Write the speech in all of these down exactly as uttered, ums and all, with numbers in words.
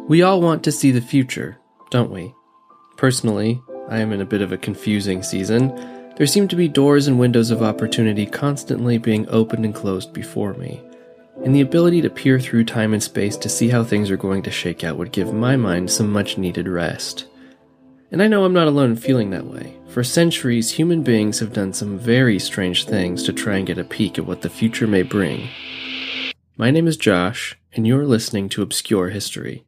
We all want to see the future, don't we? Personally, I am in a bit of a confusing season. There seem to be doors and windows of opportunity constantly being opened and closed before me, and the ability to peer through time and space to see how things are going to shake out would give my mind some much-needed rest. And I know I'm not alone in feeling that way. For centuries, human beings have done some very strange things to try and get a peek at what the future may bring. My name is Josh, and you're listening to Obscure History.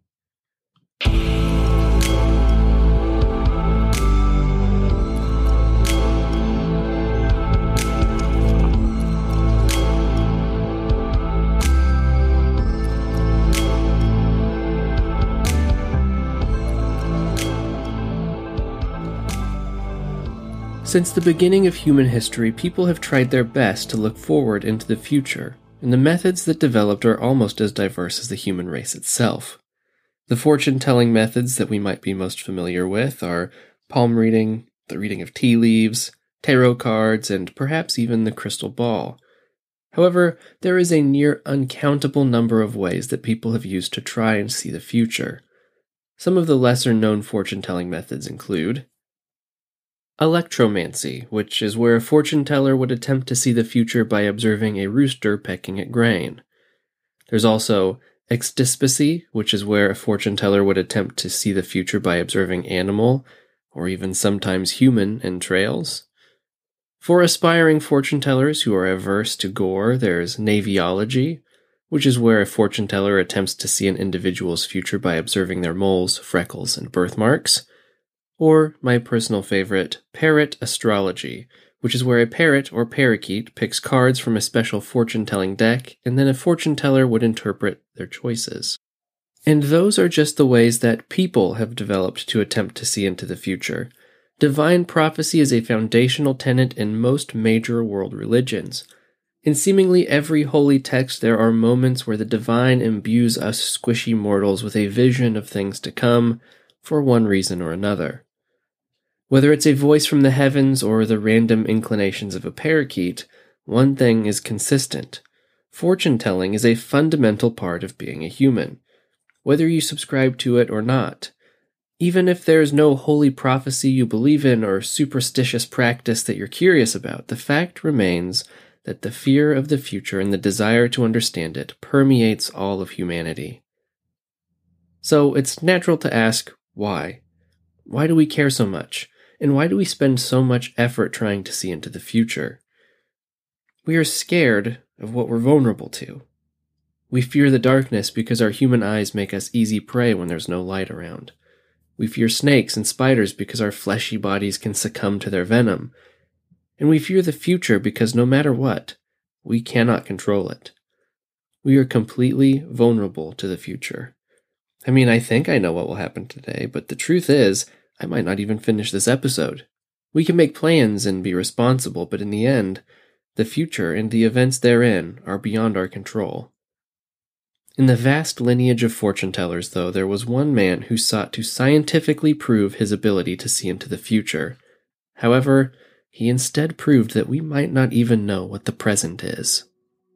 Since the beginning of human history, people have tried their best to look forward into the future, and the methods that developed are almost as diverse as the human race itself. The fortune-telling methods that we might be most familiar with are palm reading, the reading of tea leaves, tarot cards, and perhaps even the crystal ball. However, there is a near uncountable number of ways that people have used to try and see the future. Some of the lesser-known fortune-telling methods include electromancy, which is where a fortune teller would attempt to see the future by observing a rooster pecking at grain. There's also extispacy, which is where a fortune teller would attempt to see the future by observing animal, or even sometimes human, entrails. For aspiring fortune tellers who are averse to gore, there's naviology, which is where a fortune teller attempts to see an individual's future by observing their moles, freckles, and birthmarks. Or, my personal favorite, parrot astrology, which is where a parrot or parakeet picks cards from a special fortune-telling deck, and then a fortune teller would interpret their choices. And those are just the ways that people have developed to attempt to see into the future. Divine prophecy is a foundational tenet in most major world religions. In seemingly every holy text, there are moments where the divine imbues us squishy mortals with a vision of things to come, for one reason or another. Whether it's a voice from the heavens or the random inclinations of a parakeet, one thing is consistent. Fortune-telling is a fundamental part of being a human, whether you subscribe to it or not. Even if there's no holy prophecy you believe in or superstitious practice that you're curious about, the fact remains that the fear of the future and the desire to understand it permeates all of humanity. So it's natural to ask, why? Why do we care so much? And why do we spend so much effort trying to see into the future? We are scared of what we're vulnerable to. We fear the darkness because our human eyes make us easy prey when there's no light around. We fear snakes and spiders because our fleshy bodies can succumb to their venom. And we fear the future because no matter what, we cannot control it. We are completely vulnerable to the future. I mean, I think I know what will happen today, but the truth is, I might not even finish this episode. We can make plans and be responsible, but in the end, the future and the events therein are beyond our control. In the vast lineage of fortune tellers, though, there was one man who sought to scientifically prove his ability to see into the future. However, he instead proved that we might not even know what the present is.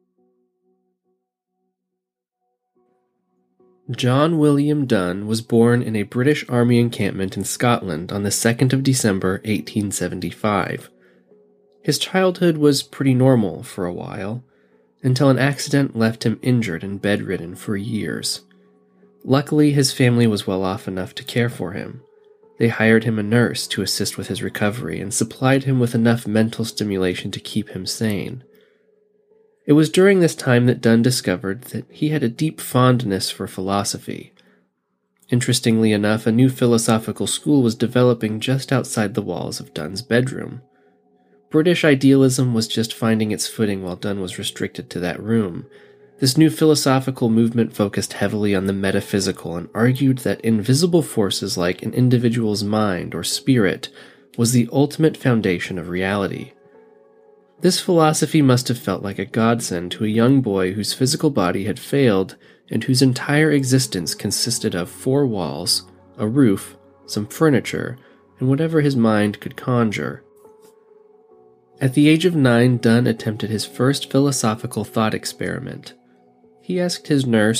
John William Donne was born in a British Army encampment in Scotland on the second of December, eighteen seventy-five. His childhood was pretty normal for a while, until an accident left him injured and bedridden for years. Luckily, his family was well off enough to care for him. They hired him a nurse to assist with his recovery and supplied him with enough mental stimulation to keep him sane. It was during this time that Donne discovered that he had a deep fondness for philosophy. Interestingly enough, a new philosophical school was developing just outside the walls of Donne's bedroom. British idealism was just finding its footing while Donne was restricted to that room. This new philosophical movement focused heavily on the metaphysical and argued that invisible forces like an individual's mind or spirit was the ultimate foundation of reality. This philosophy must have felt like a godsend to a young boy whose physical body had failed and whose entire existence consisted of four walls, a roof, some furniture, and whatever his mind could conjure. At the age of nine, Donne attempted his first philosophical thought experiment. He asked his nurse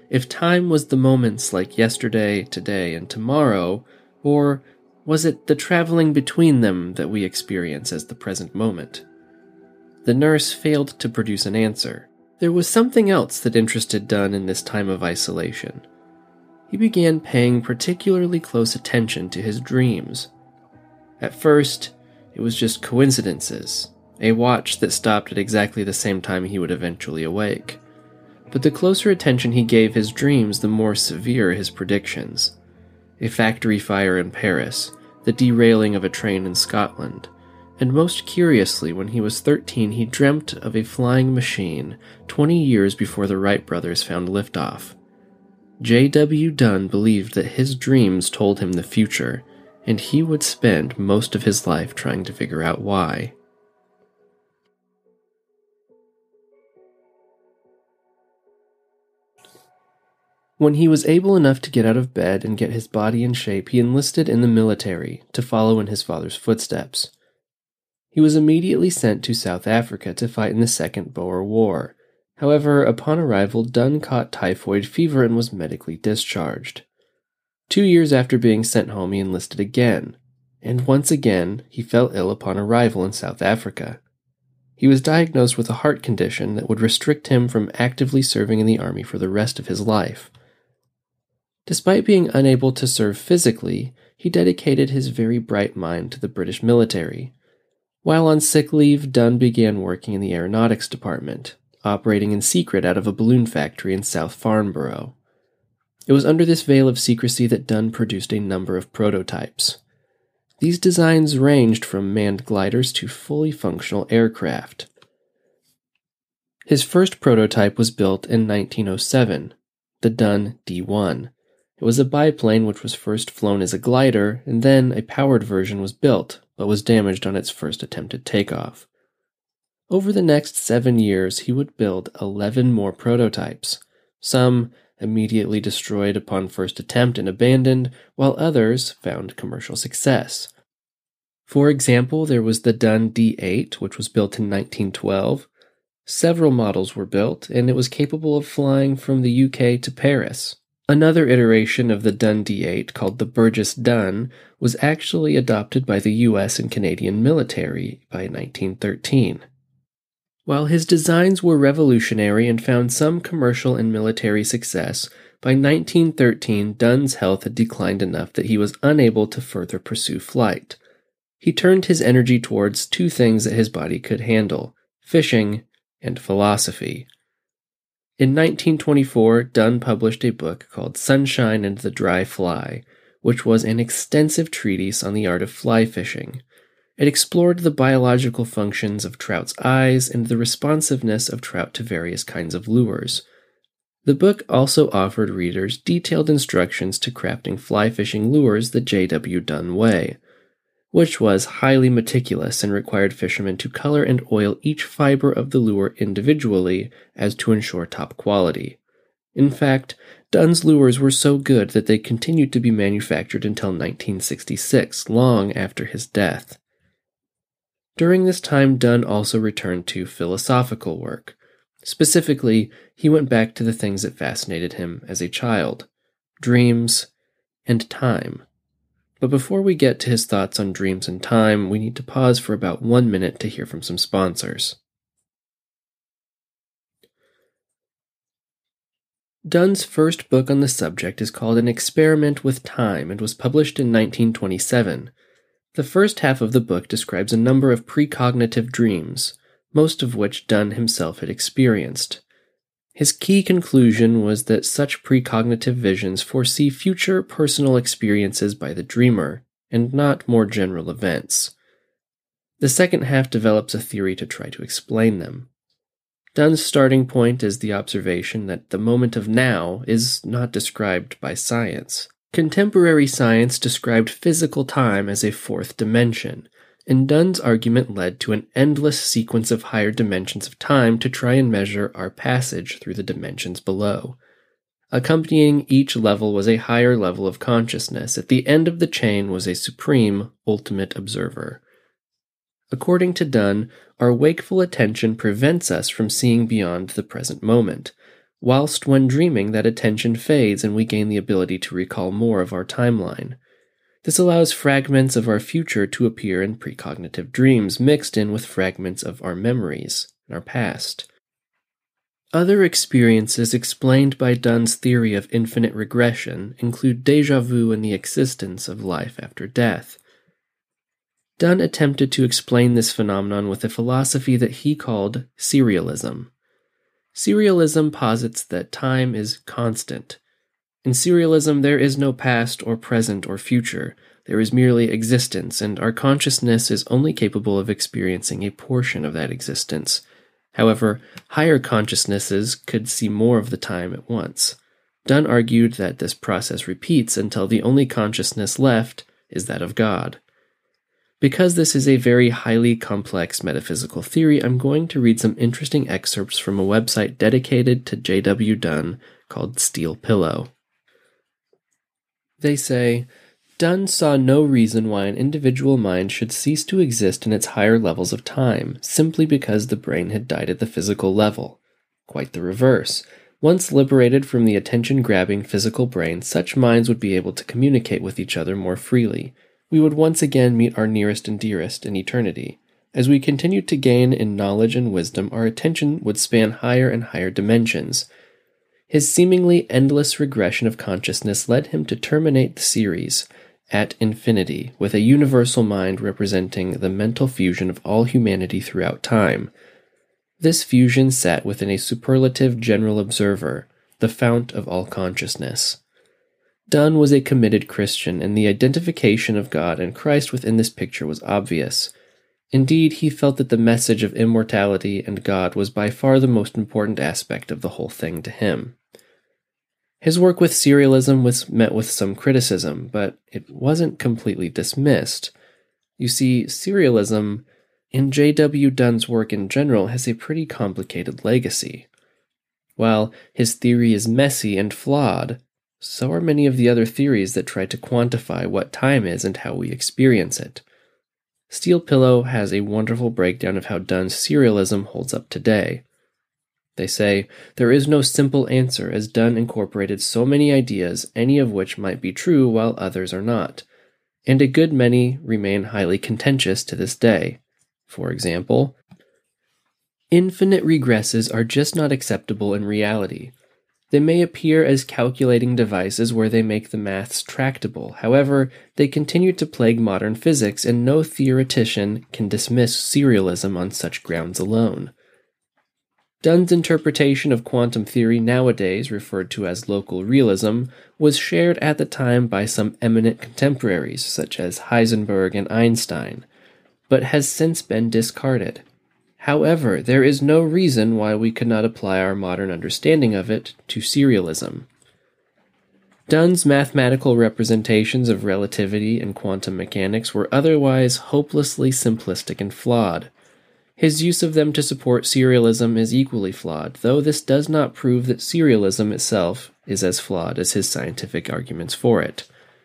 if time was the moments like yesterday, today, and tomorrow, or was it the traveling between them that we experience as the present moment? The nurse failed to produce an answer. There was something else that interested Dunn in this time of isolation. He began paying particularly close attention to his dreams. At first, it was just coincidences, a watch that stopped at exactly the same time he would eventually awake. But the closer attention he gave his dreams, the more severe his predictions. A factory fire in Paris, the derailing of a train in Scotland, and most curiously, when he was thirteen, he dreamt of a flying machine twenty years before the Wright brothers found liftoff. J W. Dunn believed that his dreams told him the future, and he would spend most of his life trying to figure out why. When he was able enough to get out of bed and get his body in shape, he enlisted in the military to follow in his father's footsteps. He was immediately sent to South Africa to fight in the Second Boer War. However, upon arrival, Dunn caught typhoid fever and was medically discharged. Two years after being sent home, he enlisted again, and once again he fell ill upon arrival in South Africa. He was diagnosed with a heart condition that would restrict him from actively serving in the army for the rest of his life. Despite being unable to serve physically, he dedicated his very bright mind to the British military. While on sick leave, Dunn began working in the aeronautics department, operating in secret out of a balloon factory in South Farnborough. It was under this veil of secrecy that Dunn produced a number of prototypes. These designs ranged from manned gliders to fully functional aircraft. His first prototype was built in nineteen oh seven, the Dunn D one. It was a biplane which was first flown as a glider, and then a powered version was built, but was damaged on its first attempted takeoff. Over the next seven years, he would build eleven more prototypes, some immediately destroyed upon first attempt and abandoned, while others found commercial success. For example, there was the Dunn D eight, which was built in nineteen twelve. Several models were built, and it was capable of flying from the U K to Paris. Another iteration of the Dunn D eight, called the Burgess Dunn, was actually adopted by the U S and Canadian military by nineteen thirteen. While his designs were revolutionary and found some commercial and military success, by nineteen thirteen Dunn's health had declined enough that he was unable to further pursue flight. He turned his energy towards two things that his body could handle: fishing and philosophy. In nineteen twenty-four, Dunn published a book called Sunshine and the Dry Fly, which was an extensive treatise on the art of fly fishing. It explored the biological functions of trout's eyes and the responsiveness of trout to various kinds of lures. The book also offered readers detailed instructions to crafting fly fishing lures the J W. Dunn way, which was highly meticulous and required fishermen to color and oil each fiber of the lure individually as to ensure top quality. In fact, Dunn's lures were so good that they continued to be manufactured until nineteen sixty-six, long after his death. During this time, Dunn also returned to philosophical work. Specifically, he went back to the things that fascinated him as a child: dreams and time. But before we get to his thoughts on dreams and time, we need to pause for about one minute to hear from some sponsors. Dunn's first book on the subject is called An Experiment with Time and was published in nineteen twenty-seven. The first half of the book describes a number of precognitive dreams, most of which Dunn himself had experienced. His key conclusion was that such precognitive visions foresee future personal experiences by the dreamer, and not more general events. The second half develops a theory to try to explain them. Dunn's starting point is the observation that the moment of now is not described by science. Contemporary science described physical time as a fourth dimension, and Dunn's argument led to an endless sequence of higher dimensions of time to try and measure our passage through the dimensions below. Accompanying each level was a higher level of consciousness. At the end of the chain was a supreme, ultimate observer. According to Dunn, our wakeful attention prevents us from seeing beyond the present moment. whilst when dreaming that attention fades and we gain the ability to recall more of our timeline. This allows fragments of our future to appear in precognitive dreams mixed in with fragments of our memories, our past. Other experiences explained by Dunn's theory of infinite regression include déjà vu and the existence of life after death. Dunn attempted to explain this phenomenon with a philosophy that he called serialism. Serialism posits that time is constant. In serialism, there is no past or present or future. There is merely existence, and our consciousness is only capable of experiencing a portion of that existence. However, higher consciousnesses could see more of the time at once. Dunn argued that this process repeats until the only consciousness left is that of God. Because this is a very highly complex metaphysical theory, I'm going to read some interesting excerpts from a website dedicated to J W Dunn called Steel Pillow. They say, Dunn saw no reason why an individual mind should cease to exist in its higher levels of time, simply because the brain had died at the physical level. Quite the reverse. Once liberated from the attention-grabbing physical brain, such minds would be able to communicate with each other more freely. We would once again meet our nearest and dearest in eternity. As we continued to gain in knowledge and wisdom, our attention would span higher and higher dimensions. His seemingly endless regression of consciousness led him to terminate the series at infinity, with a universal mind representing the mental fusion of all humanity throughout time. This fusion sat within a superlative general observer, the fount of all consciousness. Dunn was a committed Christian, and the identification of God and Christ within this picture was obvious. Indeed, he felt that the message of immortality and God was by far the most important aspect of the whole thing to him. His work with serialism was met with some criticism, but it wasn't completely dismissed. You see, serialism, in J W Dunn's work in general, has a pretty complicated legacy. While his theory is messy and flawed, so are many of the other theories that try to quantify what time is and how we experience it. Steel Pillow has a wonderful breakdown of how Dunn's serialism holds up today. They say, there is no simple answer, as Dunn incorporated so many ideas, any of which might be true while others are not, and a good many remain highly contentious to this day. For example, infinite regresses are just not acceptable in reality. They may appear as calculating devices where they make the maths tractable. However, they continue to plague modern physics, and no theoretician can dismiss serialism on such grounds alone. Dunn's interpretation of quantum theory, nowadays referred to as local realism, was shared at the time by some eminent contemporaries, such as Heisenberg and Einstein, but has since been discarded. However, there is no reason why we could not apply our modern understanding of it to serialism. Dunn's mathematical representations of relativity and quantum mechanics were otherwise hopelessly simplistic and flawed. His use of them to support serialism is equally flawed, though this does not prove that serialism itself is as flawed as his scientific arguments for it.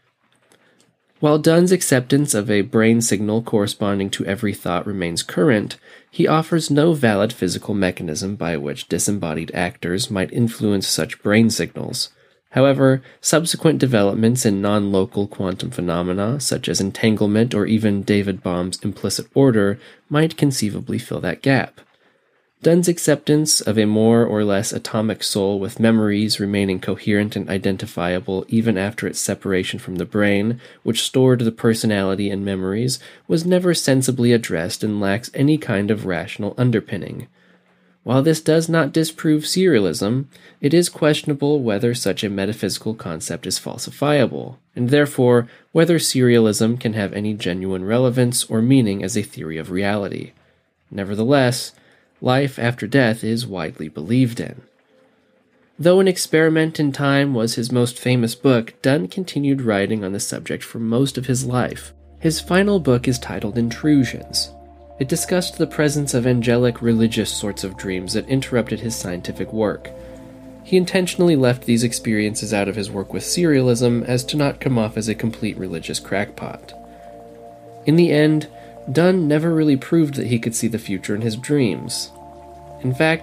While Dunn's acceptance of a brain signal corresponding to every thought remains current, he offers no valid physical mechanism by which disembodied actors might influence such brain signals. However, subsequent developments in non-local quantum phenomena, such as entanglement or even David Bohm's implicit order, might conceivably fill that gap. Dunn's acceptance of a more or less atomic soul with memories remaining coherent and identifiable even after its separation from the brain, which stored the personality and memories, was never sensibly addressed and lacks any kind of rational underpinning. While this does not disprove serialism, it is questionable whether such a metaphysical concept is falsifiable, and therefore whether serialism can have any genuine relevance or meaning as a theory of reality. Nevertheless, life after death is widely believed in. Though An Experiment in Time was his most famous book, Dunn continued writing on the subject for most of his life. His final book is titled Intrusions. It discussed the presence of angelic religious sorts of dreams that interrupted his scientific work. He intentionally left these experiences out of his work with serialism as to not come off as a complete religious crackpot. In the end, Dunn never really proved that he could see the future in his dreams. In fact,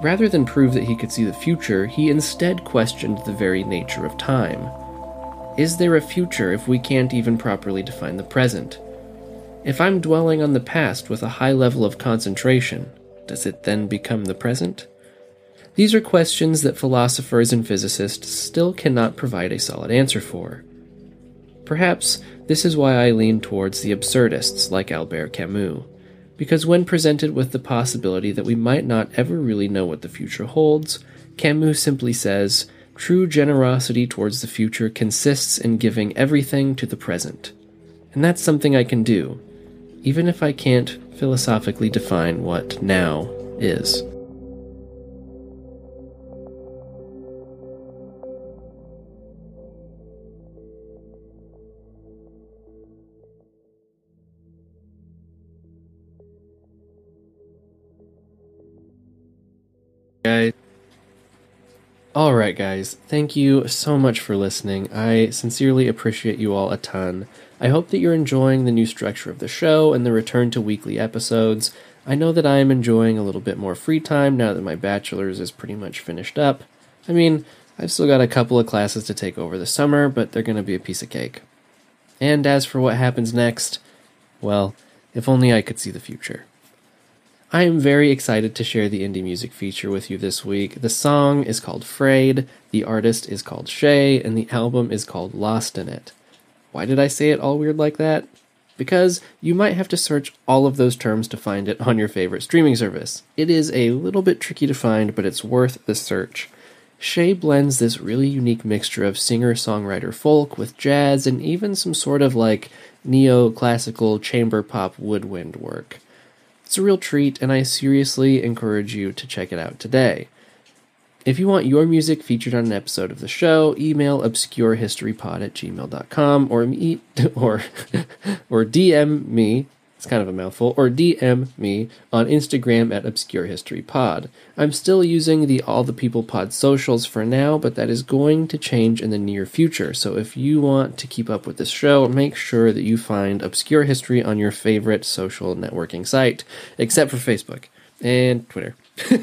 Rather than prove that he could see the future, he instead questioned the very nature of time. Is there a future if we can't even properly define the present? If I'm dwelling on the past with a high level of concentration, does it then become the present? These are questions that philosophers and physicists still cannot provide a solid answer for. Perhaps this is why I lean towards the absurdists like Albert Camus, because when presented with the possibility that we might not ever really know what the future holds, Camus simply says, "True generosity towards the future consists in giving everything to the present." And that's something I can do, even if I can't philosophically define what now is. Guys. Alright guys, thank you so much for listening. I sincerely appreciate you all a ton. I hope that you're enjoying the new structure of the show and the return to weekly episodes. I know that I am enjoying a little bit more free time now that my bachelor's is pretty much finished up. I mean, I've still got a couple of classes to take over the summer, but they're going to be a piece of cake. And as for what happens next, well, if only I could see the future. I am very excited to share the indie music feature with you this week. The song is called Frayed, the artist is called Shay, and the album is called Lost in It. Why did I say it all weird like that? Because you might have to search all of those terms to find it on your favorite streaming service. It is a little bit tricky to find, but it's worth the search. Shay blends this really unique mixture of singer-songwriter folk with jazz and even some sort of like neo-classical chamber pop woodwind work. It's a real treat, and I seriously encourage you to check it out today. If you want your music featured on an episode of the show, email obscurehistorypod at gmail dot com or me, or or D M me. It's kind of a mouthful. Or D M me on Instagram at obscurehistorypod. I'm still using the All the People Pod socials for now, but that is going to change in the near future. So if you want to keep up with this show, make sure that you find Obscure History on your favorite social networking site, except for Facebook and Twitter.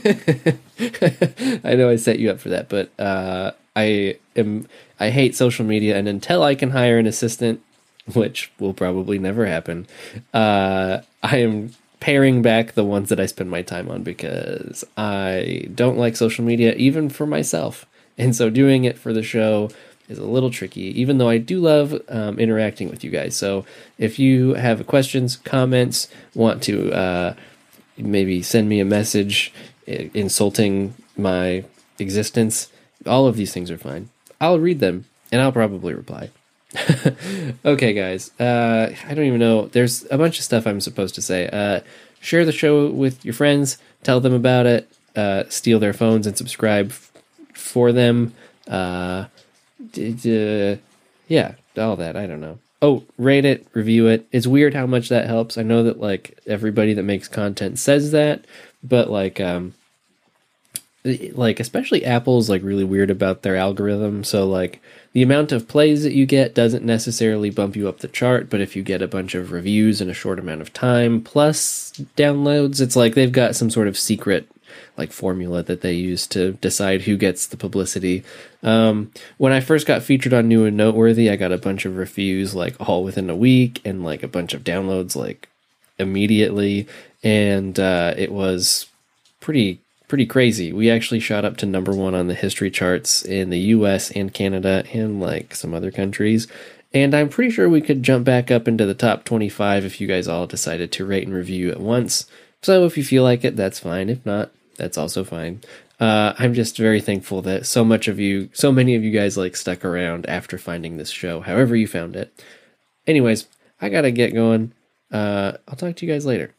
I know I set you up for that, but uh, I am I hate social media, and until I can hire an assistant, which will probably never happen, uh, I am paring back the ones that I spend my time on because I don't like social media even for myself. And so doing it for the show is a little tricky, even though I do love um, interacting with you guys. So if you have questions, comments, want to uh, maybe send me a message insulting my existence, all of these things are fine. I'll read them, and I'll probably reply. Okay, guys. Uh, I don't even know. There's a bunch of stuff I'm supposed to say. Uh, share the show with your friends. Tell them about it. Uh, steal their phones and subscribe f- for them. Uh, d- d- yeah, all that. I don't know. Oh, rate it, review it. It's weird how much that helps. I know that like everybody that makes content says that, but like um, like especially Apple's like really weird about their algorithm. So like the amount of plays that you get doesn't necessarily bump you up the chart, but if you get a bunch of reviews in a short amount of time plus downloads, it's like they've got some sort of secret like formula that they use to decide who gets the publicity. Um, when I first got featured on New and Noteworthy, I got a bunch of reviews like all within a week and like a bunch of downloads like immediately, and uh, it was pretty pretty crazy. We actually shot up to number one on the history charts in the U S and Canada and like some other countries. And I'm pretty sure we could jump back up into the top twenty-five if you guys all decided to rate and review at once. So if you feel like it, that's fine. If not, that's also fine. Uh, I'm just very thankful that so much of you, so many of you guys like stuck around after finding this show, however you found it. Anyways, I gotta get going. Uh, I'll talk to you guys later.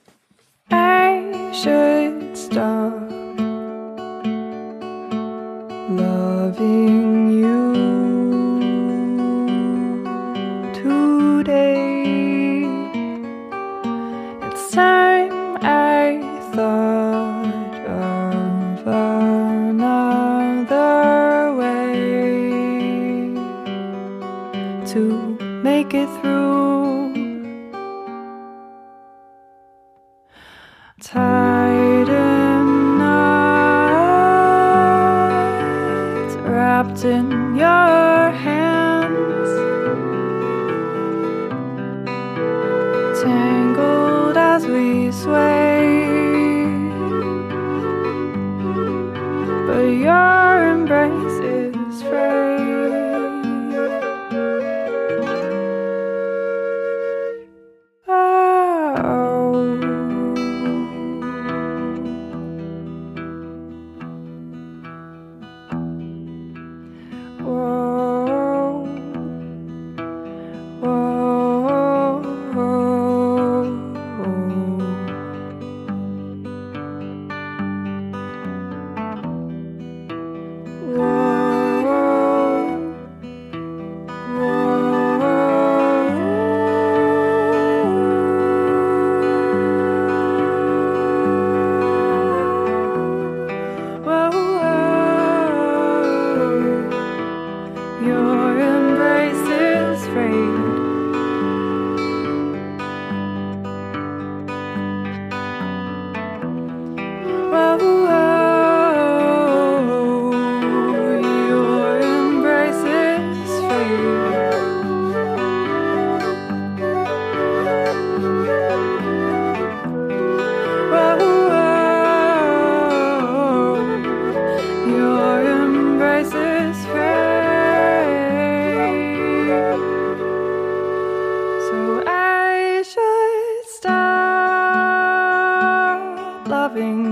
I should stop loving you today. It's time I thought of another way to make it through. Tight enough world in your hands, tangled as we sway, but your embrace is free. Your embrace is free. Whoa, whoa, your embrace is free. Whoa, whoa, your embrace is free. So I should stop loving